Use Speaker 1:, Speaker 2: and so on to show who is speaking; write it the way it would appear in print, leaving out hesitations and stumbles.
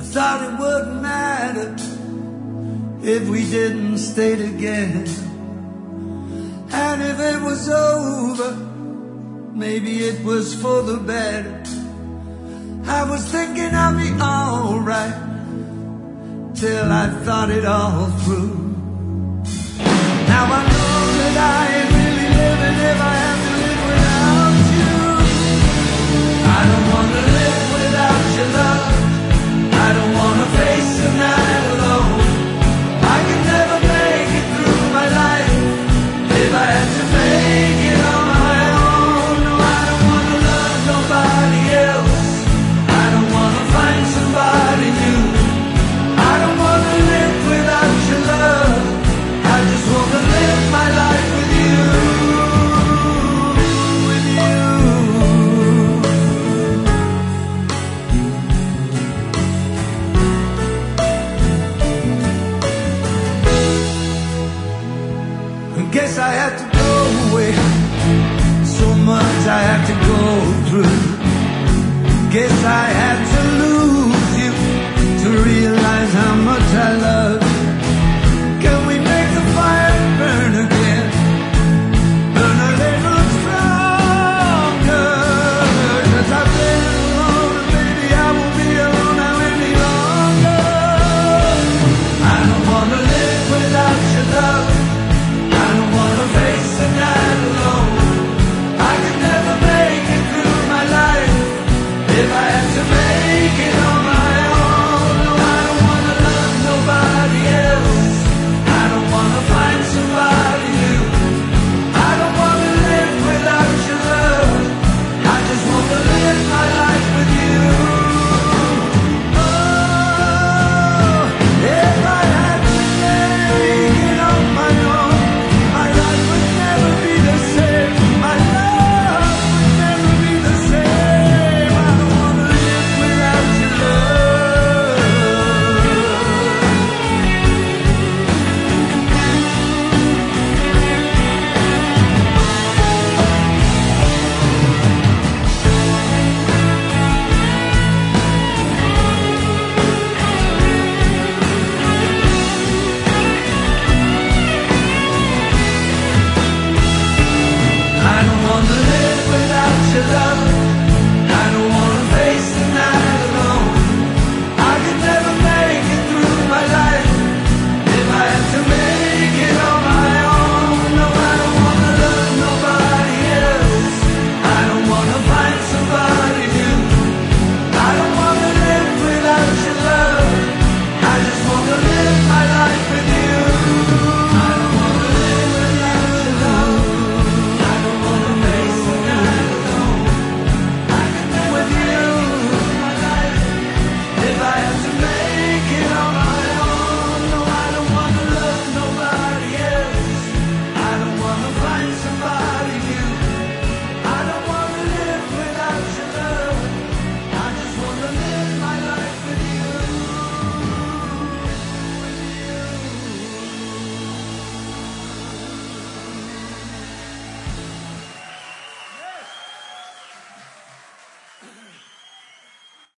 Speaker 1: thought it wouldn't matter if we didn't stay together. And if it was over, maybe it was for the better. I was thinking I'd be alright till I thought it all through. Now I know that I ain't really living if I have to live without you. I don't want to live without your love. I don't want to face the night alone. I can never make it through my life if I have to make it on my own. No, I don't want to love nobody else. I don't want to find somebody new. I don't want to live without your love. I just want to live my life with you. With you. I guess I had to go away. So much I had to go through. Guess I had to lose you to realize how much I love you. Can we make the fire burn again? Burn a little stronger. 'Cause I've been alone and maybe I won't be alone now any longer. I don't want to live without your love. I don't want to face the night alone. I could never make it through my life if I had to make it on my own. No, I don't want to love nobody else. I don't want to find somebody new. I don't want to live without your love. I just want to live my life with you. Oh, if I had to make it on my own, my life would never be the same. My love would never be the same. I don't want to live without your love. I don't want to live without your love.